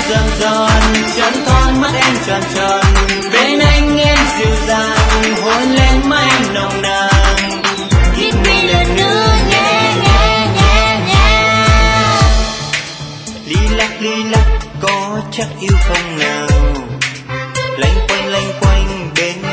giòn giòn, tròn con mắt em tròn tròn, bên anh em dịu dàng, hôn lên má em nồng nàn. Hit me lần nữa nhé nhé nhé nhé. Lý lắc có chắc yêu không nào, lanh quanh bên